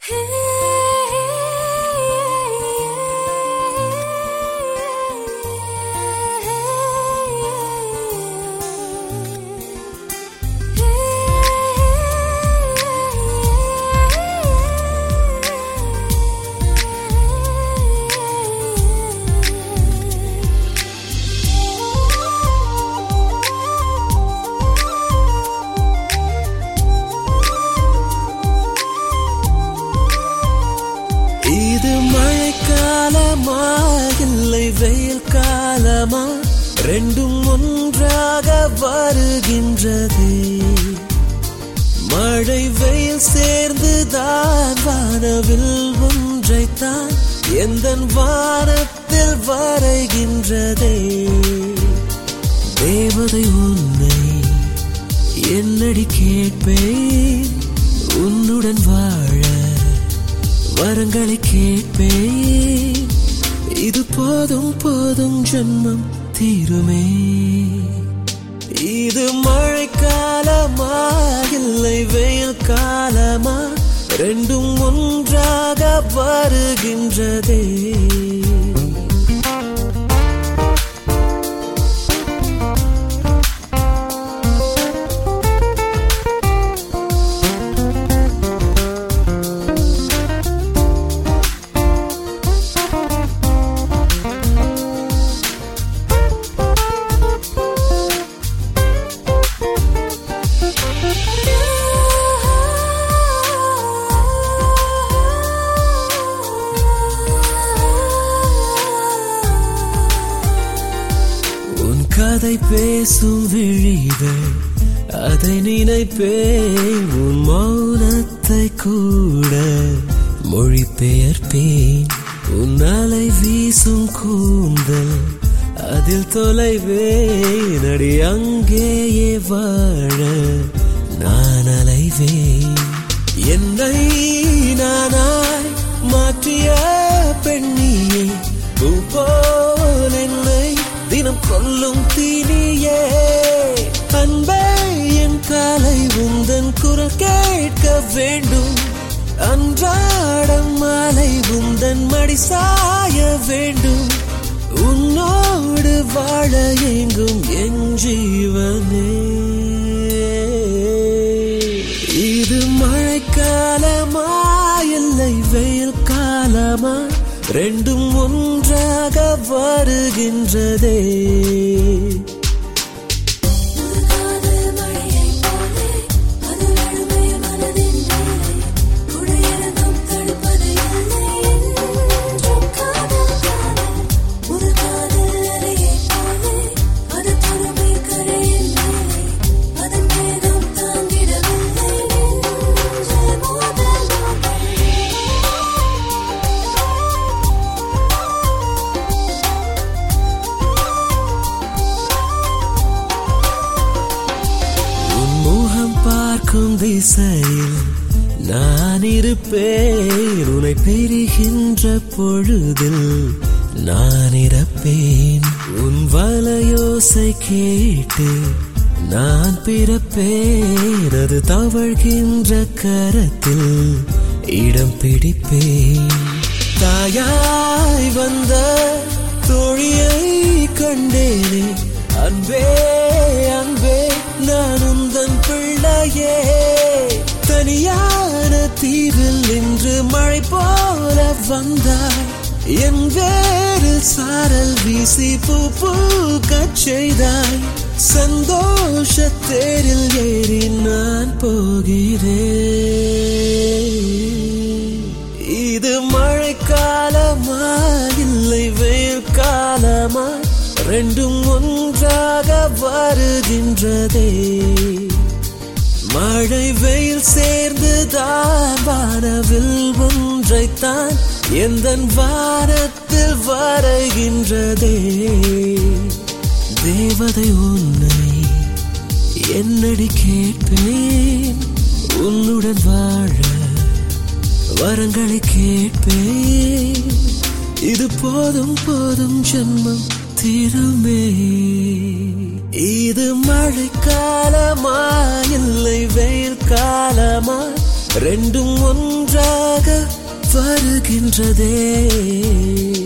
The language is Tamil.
வெயில் காலமா ரெண்டும் ஒன்றாக வருகின்றது. மழை வெயில் சேர்ந்துதான் வானவில் ஒன்றைத்தான் எந்தன் வானத்தில் வரைகின்றதே. தேவதை உன்னை என்னடி கேட்பேன், உன்னுடன் வாழ வரங்களை கேட்பேன். இது போதும் போதும் ஜென்மம் தீருமே. இது மழை காலமா இல்லை வெயில் காலமா ரெண்டும் ஒன்றாக வருகின்றதே. கதை பேசும் விழிகள் அதை நினைப்பேன், உன் மௌனத்தை கூட மொழிபெயர்ப்பேன். உன் அலை வீசும் கூந்தல் அதில் தொலைவேன், அடி அங்கேயே வாழ நான் அலைவேன். என்னை நானாய் மாற்றிய பெண்ணியே, பூ போல் என்னை தினம் கொல்லும் தீனியே. அன்பே என் காலை உந்தன் குரல் கேட்க வேண்டும், அன்றாடம் மாலை உந்தன் மடி சாய வேண்டும். உன்னோடு வாழ எங்கும் என் ஜீவனே. இது மழைக்காலமா இல்லை வெயில் காலமா ரெண்டும் ஒன்றாக வருகின்றதே. திசையில் நான் இருப்பேன், உன்னை பிரிகின்ற பொழுதில் நான் இறப்பேன். உன் வலையோசை கேட்டு நான் பிறப்பேன், அது தவழ்கின்ற கரத்தில் இடம் பிடிப்பேன். தாயாய் வந்த தோழியை கண்டேனே, அன்பே அன்பே நான் உந்தன் பிள்ளையே. தனியான தீவில் நின்று மழை போல வந்தாய், என் வேரில் சாரல் வீசி பூ பூக்கச் செய்தாய். சந்தோஷ தேரில் ஏறி நான் போகிறேன். இது மழை காலமா இல்லை வெயில் காலமா ரெண்டும் ஒன்றாக வருகின்றதே. மழை வெயில் சேர்ந்துதான் வானவில் ஒன்றைத்தான் எந்தன் வானத்தில் வரைகின்றதே. தேவதை உன்னை என்னடி கேட்பேன், உன்னுடன் வாழ வரங்களை கேட்பேன். இது போதும் போதும் ஜென்மம் தீருமே. இது மழை காலமா இல்லை வெயில் காலமா ரெண்டும் ஒன்றாக வருகின்றதே.